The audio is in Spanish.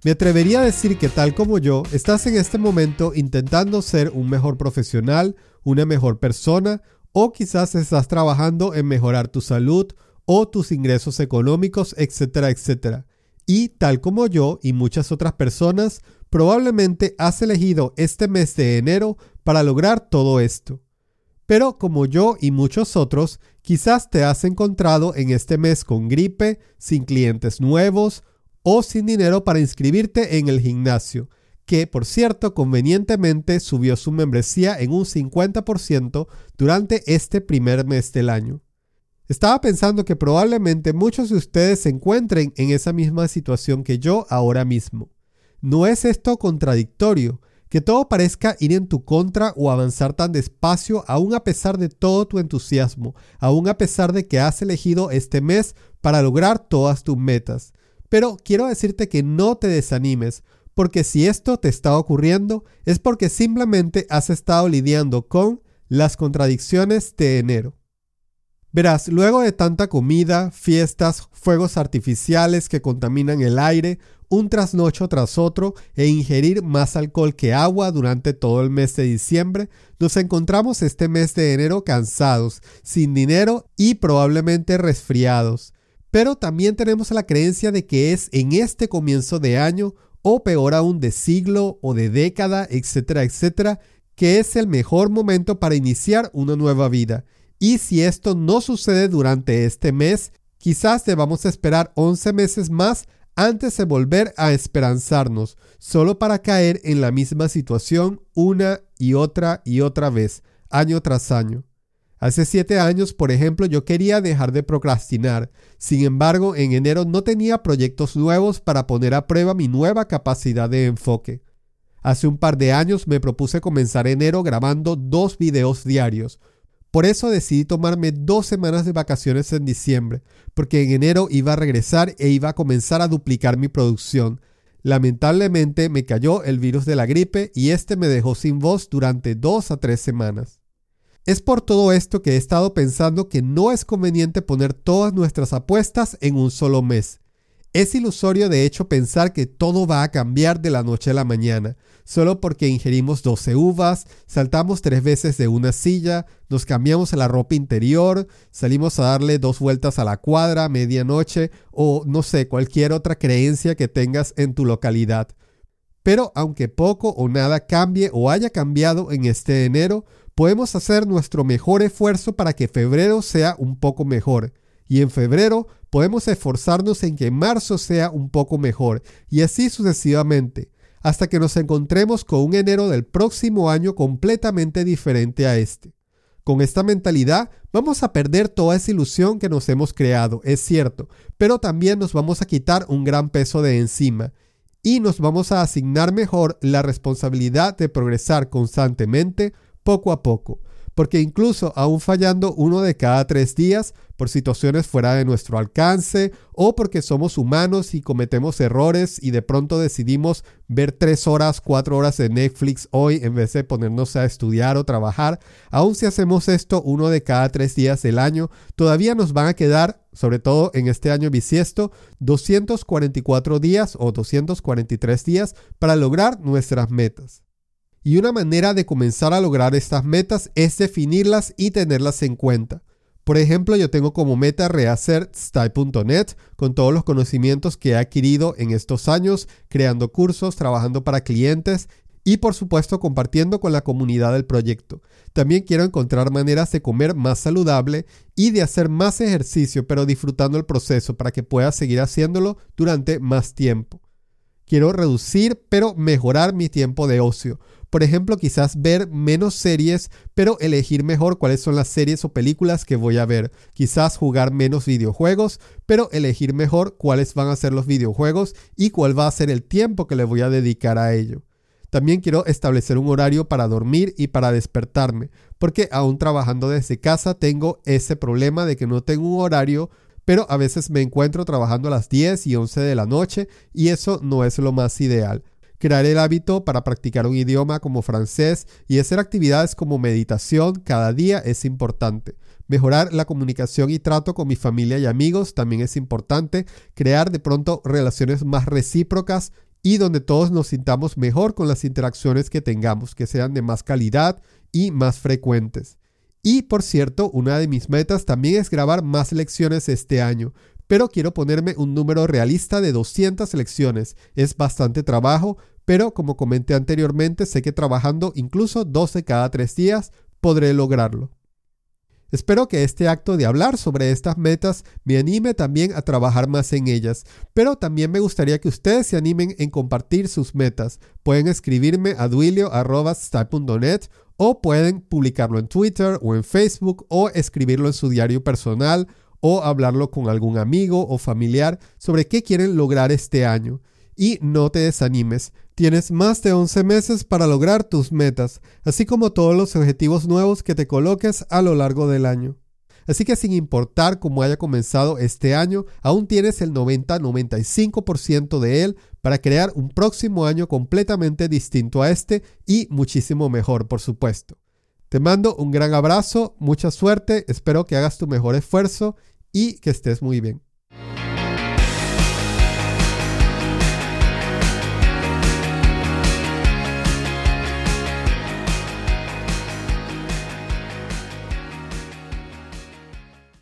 Me atrevería a decir que tal como yo, estás en este momento intentando ser un mejor profesional, una mejor persona, o quizás estás trabajando en mejorar tu salud o tus ingresos económicos, etcétera, etcétera. Y tal como yo y muchas otras personas, probablemente has elegido este mes de enero para lograr todo esto. Pero como yo y muchos otros, quizás te has encontrado en este mes con gripe, sin clientes nuevos o sin dinero para inscribirte en el gimnasio, que por cierto convenientemente subió su membresía en un 50% durante este primer mes del año. Estaba pensando que probablemente muchos de ustedes se encuentren en esa misma situación que yo ahora mismo. ¿No es esto contradictorio? Que todo parezca ir en tu contra o avanzar tan despacio aún a pesar de todo tu entusiasmo, aún a pesar de que has elegido este mes para lograr todas tus metas. Pero quiero decirte que no te desanimes, porque si esto te está ocurriendo es porque simplemente has estado lidiando con las contradicciones de enero. Verás, luego de tanta comida, fiestas, fuegos artificiales que contaminan el aire, un trasnocho tras otro e ingerir más alcohol que agua durante todo el mes de diciembre, nos encontramos este mes de enero cansados, sin dinero y probablemente resfriados. Pero también tenemos la creencia de que es en este comienzo de año, o peor aún de siglo o de década, etcétera, etcétera, que es el mejor momento para iniciar una nueva vida. Y si esto no sucede durante este mes, quizás debamos esperar 11 meses más antes de volver a esperanzarnos, solo para caer en la misma situación una y otra vez, año tras año. Hace 7 años, por ejemplo, yo quería dejar de procrastinar. Sin embargo, en enero no tenía proyectos nuevos para poner a prueba mi nueva capacidad de enfoque. Hace un par de años me propuse comenzar enero grabando 2 videos diarios. Por eso decidí tomarme 2 semanas de vacaciones en diciembre, porque en enero iba a regresar e iba a comenzar a duplicar mi producción. Lamentablemente me cayó el virus de la gripe y este me dejó sin voz durante 2 a 3 semanas. Es por todo esto que he estado pensando que no es conveniente poner todas nuestras apuestas en un solo mes. Es ilusorio de hecho pensar que todo va a cambiar de la noche a la mañana, solo porque ingerimos 12 uvas, saltamos 3 veces de una silla, nos cambiamos la ropa interior, salimos a darle 2 vueltas a la cuadra a medianoche o no sé, cualquier otra creencia que tengas en tu localidad. Pero aunque poco o nada cambie o haya cambiado en este enero, podemos hacer nuestro mejor esfuerzo para que febrero sea un poco mejor. Y en febrero podemos esforzarnos en que marzo sea un poco mejor. Y así sucesivamente, hasta que nos encontremos con un enero del próximo año completamente diferente a este. Con esta mentalidad vamos a perder toda esa ilusión que nos hemos creado, es cierto, pero también nos vamos a quitar un gran peso de encima. Y nos vamos a asignar mejor la responsabilidad de progresar constantemente, poco a poco, porque incluso aún fallando 1 de cada 3 días por situaciones fuera de nuestro alcance o porque somos humanos y cometemos errores y de pronto decidimos ver 3 horas, 4 horas de Netflix hoy en vez de ponernos a estudiar o trabajar, aún si hacemos esto 1 de cada 3 días del año, todavía nos van a quedar, sobre todo en este año bisiesto, 244 días o 243 días para lograr nuestras metas. Y una manera de comenzar a lograr estas metas es definirlas y tenerlas en cuenta. Por ejemplo, yo tengo como meta rehacer Style.net con todos los conocimientos que he adquirido en estos años, creando cursos, trabajando para clientes y por supuesto compartiendo con la comunidad del proyecto. También quiero encontrar maneras de comer más saludable y de hacer más ejercicio, pero disfrutando el proceso para que pueda seguir haciéndolo durante más tiempo. Quiero reducir, pero mejorar mi tiempo de ocio. Por ejemplo, quizás ver menos series, pero elegir mejor cuáles son las series o películas que voy a ver. Quizás jugar menos videojuegos, pero elegir mejor cuáles van a ser los videojuegos y cuál va a ser el tiempo que le voy a dedicar a ello. También quiero establecer un horario para dormir y para despertarme, porque aún trabajando desde casa tengo ese problema de que no tengo un horario, pero a veces me encuentro trabajando a las 10 y 11 de la noche y eso no es lo más ideal. Crear el hábito para practicar un idioma como francés y hacer actividades como meditación cada día es importante. Mejorar la comunicación y trato con mi familia y amigos también es importante. Crear de pronto relaciones más recíprocas y donde todos nos sintamos mejor con las interacciones que tengamos, que sean de más calidad y más frecuentes. Y por cierto, una de mis metas también es grabar más lecciones este año, pero quiero ponerme un número realista de 200 lecciones. Es bastante trabajo, pero como comenté anteriormente, sé que trabajando incluso 12 cada 3 días podré lograrlo. Espero que este acto de hablar sobre estas metas me anime también a trabajar más en ellas, pero también me gustaría que ustedes se animen en compartir sus metas. Pueden escribirme a duilio@stipe.net o pueden publicarlo en Twitter o en Facebook o escribirlo en su diario personal o hablarlo con algún amigo o familiar sobre qué quieren lograr este año. Y no te desanimes, tienes más de 11 meses para lograr tus metas, así como todos los objetivos nuevos que te coloques a lo largo del año. Así que sin importar cómo haya comenzado este año, aún tienes el 90-95% de él para crear un próximo año completamente distinto a este y muchísimo mejor, por supuesto. Te mando un gran abrazo, mucha suerte, espero que hagas tu mejor esfuerzo y que estés muy bien.